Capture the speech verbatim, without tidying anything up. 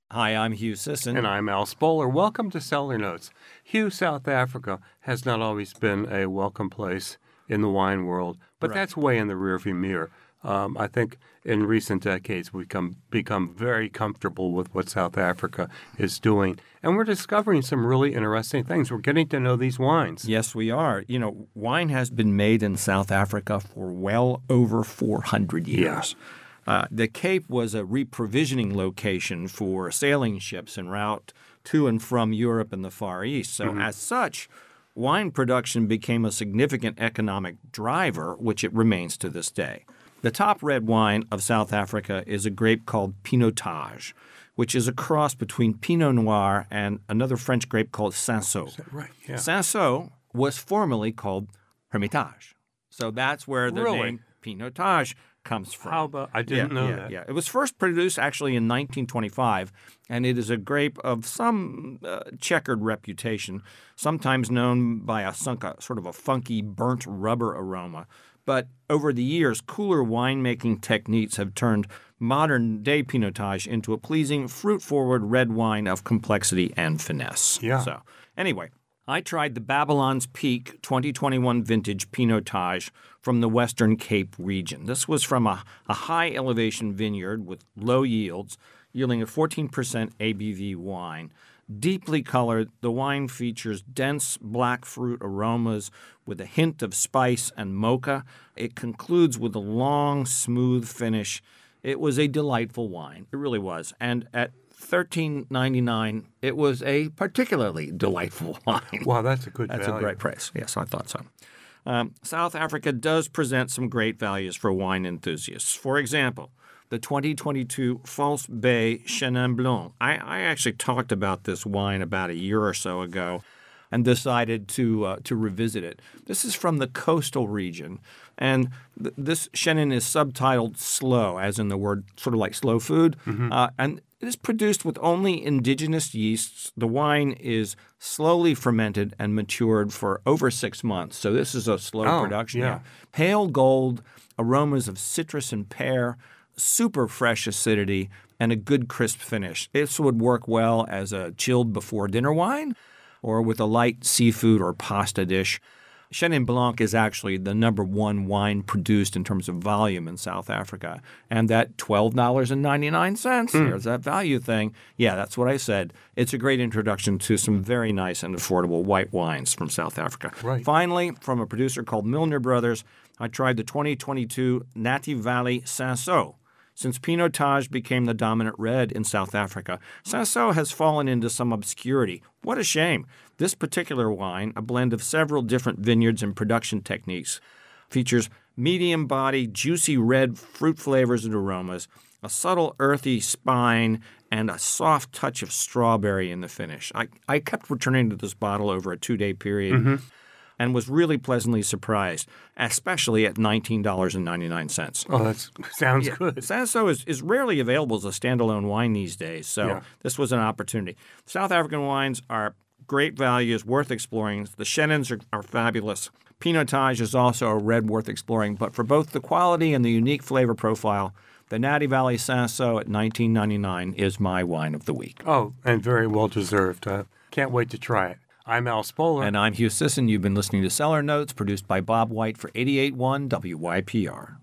Hi, I'm Hugh Sisson. And I'm Al Spoler. Welcome to Cellar Notes. Hugh, South Africa has not always been a welcome place in the wine world, but Right. that's way in the rearview mirror. Um, I think in recent decades we've come, become very comfortable with what South Africa is doing, and we're discovering some really interesting things. We're getting to know these wines. Yes, we are. You know, wine has been made in South Africa for well over four hundred years. Yeah. Uh, the Cape was a reprovisioning location for sailing ships en route to and from Europe and the Far East. So Mm-hmm. as such, wine production became a significant economic driver, which it remains to this day. The top red wine of South Africa is a grape called Pinotage, which is a cross between Pinot Noir and another French grape called Cinsault. Right, yeah. Cinsault was formerly called Hermitage. So that's where the Really? name Pinotage comes from. How about, I didn't yeah, know yeah, that. Yeah, it was first produced actually in nineteen twenty-five, and it is a grape of some uh, checkered reputation, sometimes known by a, sunk, a sort of a funky burnt rubber aroma. But over the years, cooler winemaking techniques have turned modern-day Pinotage into a pleasing, fruit-forward red wine of complexity and finesse. Yeah. So anyway, I tried the Babylon's Peak twenty twenty-one vintage Pinotage from the Western Cape region. This was from a, a high-elevation vineyard with low yields, yielding a fourteen percent A B V wine. Deeply colored, the wine features dense black fruit aromas with a hint of spice and mocha. It concludes with a long, smooth finish. It was a delightful wine. It really was. And at thirteen ninety-nine, it was a particularly delightful wine. Wow, that's a good That's value. a great price. Yes, I thought so. Um, South Africa does present some great values for wine enthusiasts. For example, the twenty twenty-two False Bay Chenin Blanc. I, I actually talked about this wine about a year or so ago and decided to uh, to revisit it. This is from the coastal region, and th- this Chenin is subtitled slow, as in the word sort of like slow food, Mm-hmm. uh, and it is produced with only indigenous yeasts. The wine is slowly fermented and matured for over six months, so this is a slow Oh, production. yeah. Pale gold, aromas of citrus and pear, super fresh acidity, and a good crisp finish. This would work well as a chilled before dinner wine or with a light seafood or pasta dish. Chenin Blanc is actually the number one wine produced in terms of volume in South Africa. And that twelve dollars and ninety-nine cents, Mm. there's that value thing. Yeah, that's what I said. It's a great introduction to some very nice and affordable white wines from South Africa. Right. Finally, from a producer called Milner Brothers, I tried the twenty twenty-two Nathi Valley Cinsault. Since Pinotage became the dominant red in South Africa, Cinsault has fallen into some obscurity. What a shame. This particular wine, a blend of several different vineyards and production techniques, features medium body, juicy red fruit flavors and aromas, a subtle earthy spine, and a soft touch of strawberry in the finish. I, I kept returning to this bottle over a two-day period. Mm-hmm. And was really pleasantly surprised, especially at nineteen dollars and ninety-nine cents. Oh, that sounds Yeah. good. Cinsault is, is rarely available as a standalone wine these days, so Yeah. this was an opportunity. South African wines are great values, worth exploring. The Chenins are, are fabulous. Pinotage is also a red worth exploring, but for both the quality and the unique flavor profile, the Nathi Valley Cinsault at nineteen ninety-nine is my wine of the week. Oh, and very well deserved. Uh, can't wait to try it. I'm Al Spoler. And I'm Hugh Sisson. You've been listening to Cellar Notes, produced by Bob White for eighty-eight point one W Y P R.